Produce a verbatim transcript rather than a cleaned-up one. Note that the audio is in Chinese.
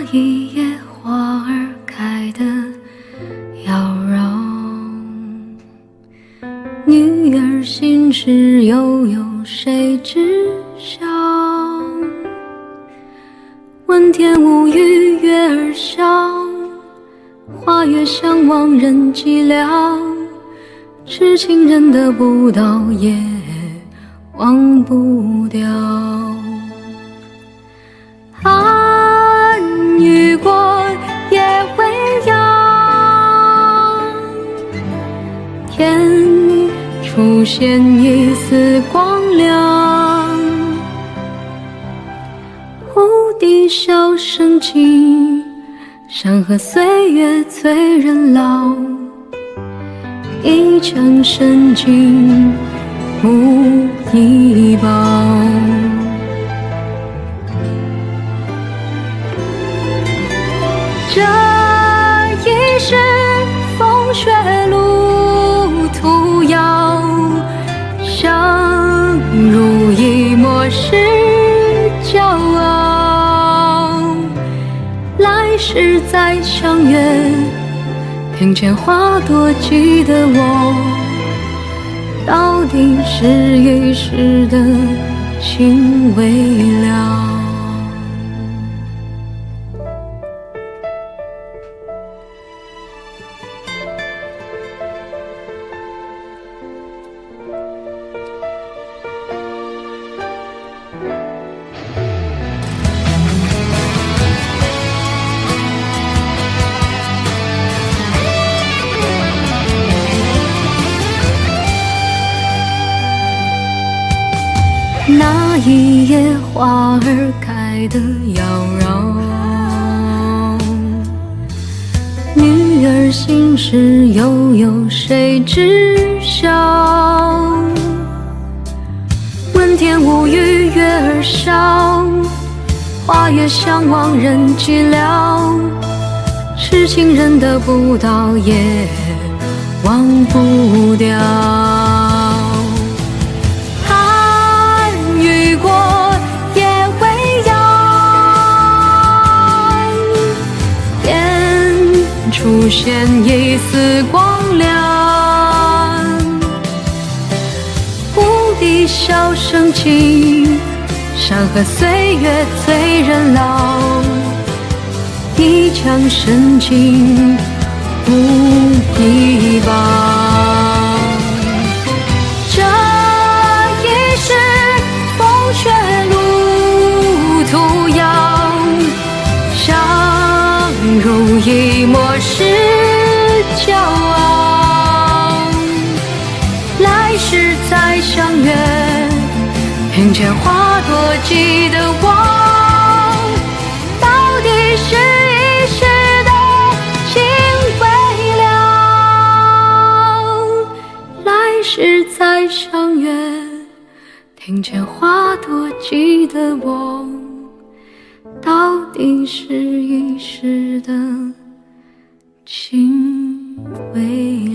一夜花儿开得妖娆，女儿心事又有谁知晓？问天无语月儿笑，花月相望人寂寥。痴情人得不到也忘不掉。寒雨过夜未央，天出现一丝光亮。忽地笑声尽，山河岁月催人老。一腔深情无一报。这一世风雪路途遥，相濡以沫是骄傲。来世再相约，庭前花朵记得我，到底是一时的情未了。那一夜花儿开得妖娆，女儿心事又有谁知晓？问天无语月儿笑，花月相望人寂寥。痴情人得不到也忘不掉。出现一丝光亮，忽地笑声尽，山河岁月催人老。一腔深情无一报。这一世风雪路途遥，相濡以沫是骄傲。来世再相约，庭前花朵记得我，到底是一时的情未了。来世再相约，庭前花朵记得我，到底是一时的情未了。